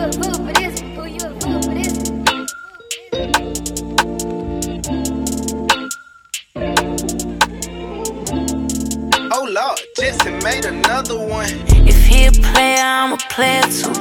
a fool for this? Who you a fool for this? Oh Lord, Jetson made another one. If he a player, I'm a player too.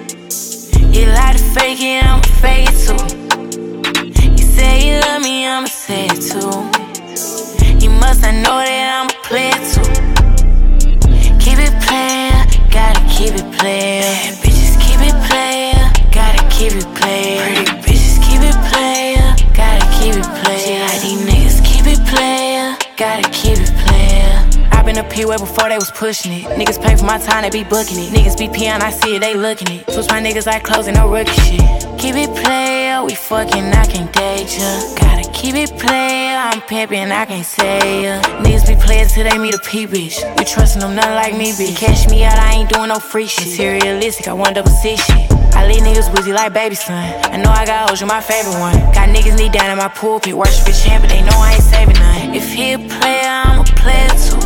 He like to fake it, I'ma fake it too. He say he love me, I'ma say it too. He must not know that I'm a player too. Keep it player, gotta keep it player. Bad bitches keep it player, gotta keep it player. Pretty bitches keep it player, gotta keep it player. She like these niggas keep it player, gotta keep it player. I been a P-way before they was pushing it. Niggas pay for my time, they be booking it. Niggas be peeing, I see it, they looking it. Switch my niggas like clothes and no rookie shit. Keep it player, we fucking, I can't date ya. Gotta keep it player, I'm pimpin', I can't say ya. Niggas be players till they meet a P-bitch. You trustin' them, nothing like me, bitch. Cash me out, I ain't doing no free shit. Materialistic, I want double C shit. I leave niggas woozy like baby son. I know I got hoes, you my favorite one. Got niggas knee down in my pulpit, worship a champ, but they know I ain't saving none. If he a player, I'm a player too.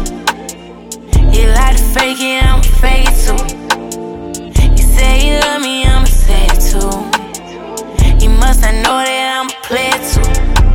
He like to fake it, I'ma fake it too. He say he love me, I'ma say it too. He must not know that I'm a player too.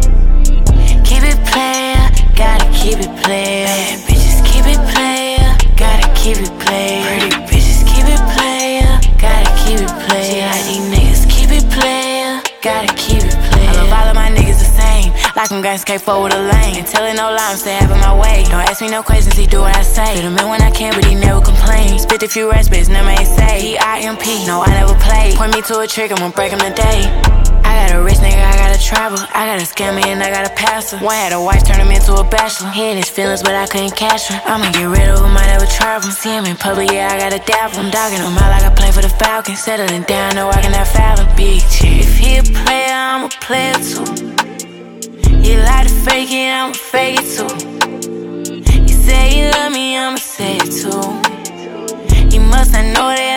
Keep it player, gotta keep it player. Bad bitches keep it player, gotta keep it player. Pretty bitches keep it player, gotta keep it player. She like these niggas keep it player, gotta keep it player. I love all of my niggas the same, like I'm got skate forward a lane. And tellin' no lie, I'm stay having my way. Don't ask me no questions, he do what I say. Fit him in when I can, but he never complain. Spit a few raps, but his name ain't say. He-I-M-P, no, I never played. Point me to a trick, I'ma break him today. I got a rich nigga, I gotta travel. I got a scammer and I got a passer. One had a wife, turn him into a bachelor. He in his feelings, but I couldn't catch him. I'ma get rid of him, I never travel. See him in public, yeah, I gotta dab him. I'm dogging him out like I play for the Falcons. Settling down, no, I cannot fathom. Big chick. If he a player, I'm a player too. He like to fake it, I'ma fake it too. He say he love me, I'ma say it too. He must not know that